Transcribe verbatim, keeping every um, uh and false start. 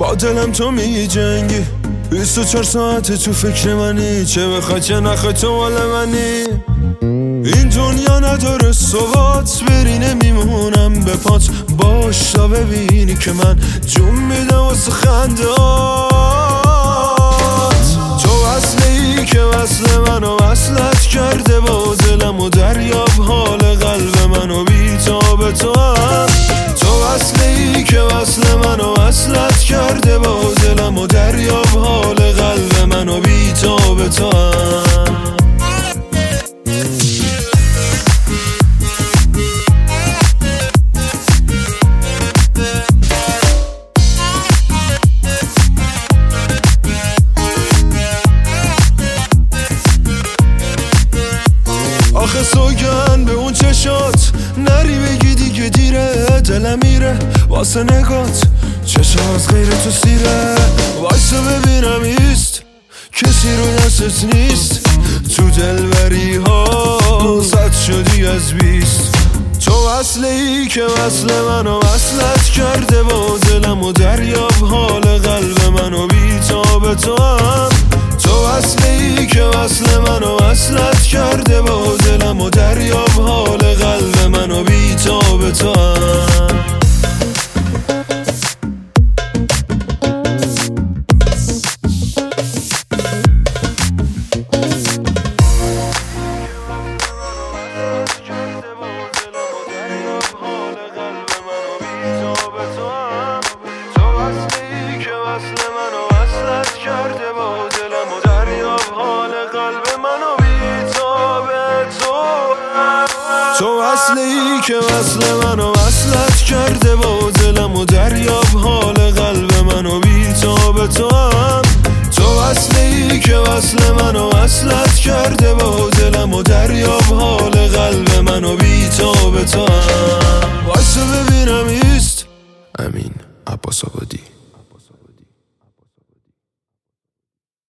با دلم تو می جنگی، بیست و چهار ساعت تو فکر منی، چه بخوای چه نخوای تو مال منی. این دنیا نداره ثبات، بری نمیمونم به پات، باش تا ببینی که من جون میدم واسه خندات. تو وصلی که وصل منو وصلت کرده، با دلم و دریاب حال قلب منو بی‌تاب تو هم. تو وصلی که وصل منو وصلت کرده، با دلم و دریاب حال قلب منو بی‌تاب تو هم. آخه سوگن به اون چشات، نری بگی دیگه دیره، دلم میره واسه نگات، چشم از غیر تو سیره. وایسا ببینم ایست، کسی رو دستت نیست، تو دلبری ها صد شدی از بیست. تو وصلی که وصل منو وصلت کرده، با دلم و دریاب حال قلب منو بی‌تاب تو هم. تو وصلی که وصل منو وصلت کرده، با دلم و دریاب حال قلب منو بی‌تاب تو هم. تو وصلی که وصل منو وصلت کرده، با دلم و دریاب حال قلب منو بی‌تاب تو هم. تو وصلی که وصل منو وصلت کرده، با دلم و دریاب حال قلب منو بی‌تاب تو هم. وایسا ببینم ایست، امین.